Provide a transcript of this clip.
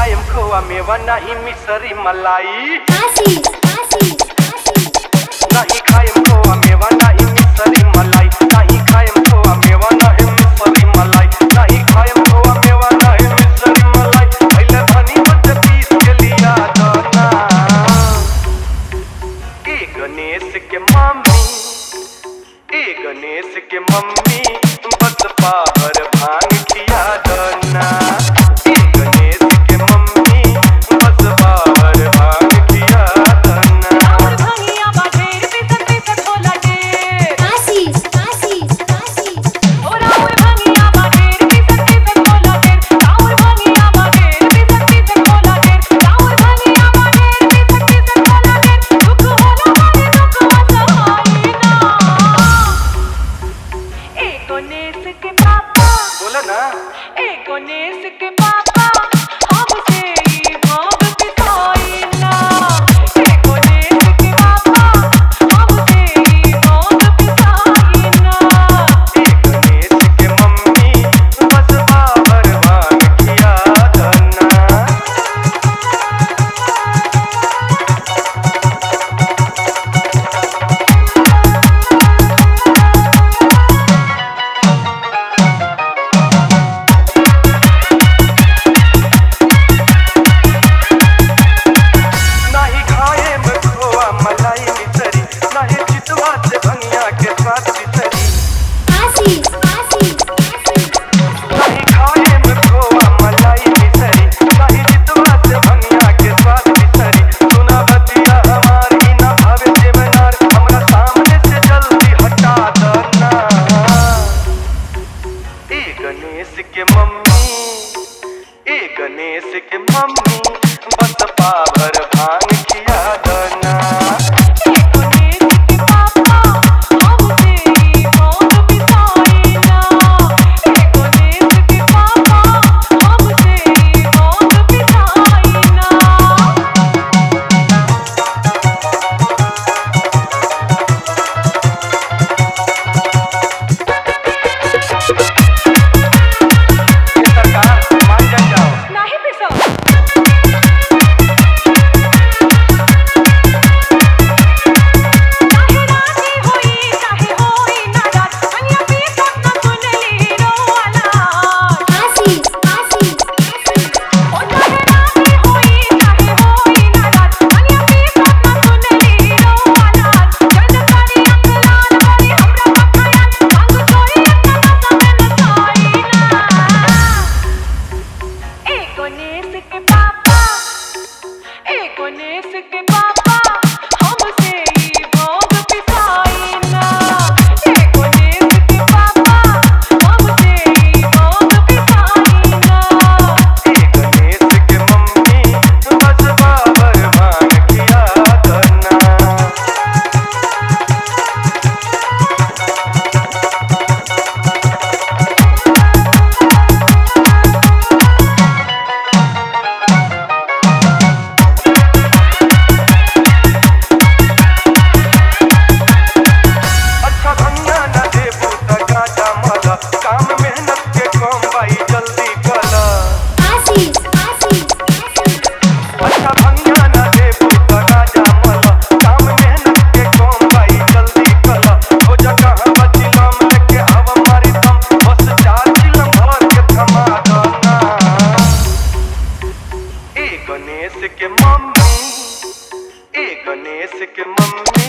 खायम खोआ मेवा नहीं मिसरी मलाई। नहीं खायम खोआ मेवा नहीं मिसरी मलाई। नहीं खायम खोआ मेवा नहीं मिसरी मलाई। नहीं खायम खोआ मेवा नहीं मिसरी मलाई। पहले धनी मत पीस के लिया दाना। ए गणेश के मम्मी, ए गणेश के मम्मी बस पावर भांग खिया दाना। ए गणेश के मम्मी बस पावर भांग खिया दाना। और भंगिया बाटेर पिसत पिसत होला टेर। और भंगिया बाटेर पिसत पिसत होला टेर। और भंगिया बाटेर पिसत पिसत होला टेर। और भंगिया बाटेर पिसत पिसत होला टेर। दुख होला मारे दुख वसहाई ना। ए गणेश के पापा बोला ना। ए गणेश के पापा हमसे ही भांग पिसाई ना। ए गणेश के पापा हमसे ही भांग पिसाई ना। ए गणेश के मम्मी बस पावर भांग खिया दाना। नहीं खाए में खोआ मलाई मिसरी। नहीं चितवा से भंगिया के साथ बिसरी। नहीं खाए में खोआ मलाई मिसरी। नहीं चितवा से भंगिया के साथ बिसरी। सुना बतिया हमारी ना भावे जेवनार। हमरा सामने से जल्दी हटा दना। ए गणेश के मम्मी, ए गणेश के मम्मी बस पावर भांग खिया दना। ए गणेश के पापा हमसे ही भांग पिसाई ना। ए गणेश के पापा हमसे ही भांग पिसाई ना। ये सरकार मान जाओ। नहीं पिसो। चाहे राती होई चाहे होई ना रात। भंगिया पिसत ना सुनली रोवाला। ओ चाहे राती होई चाहे होई ना रात। भंगिया पिसत ना सुनली रोवाला। जल करी अंग लाल करी हमरा पखायान। भांग छोड़ी अपना नशा में नचाई ना। ए गणेश के पापा, ए गणेश के पापा हमसे ही भांग पिसाई ना। ए गणेश के पापा हमसे ही भांग पिसाई ना। ए गणेश के मम्मी बस पावर भांग खिया दना। अच्छा भंगिया ना देबू त गाजा मल। काम मेहनत के कम बाई जल्दी कल। अच्छा भंगिया ना देबू त गाजा मल। काम मेहनत के कम बाई जल्दी कल। हो जगह बचिलम लेके आव मारी दम। बस 4 चिलम भर के थमा दना। ए गणेश के मम्मी, ए गणेश के मम्मी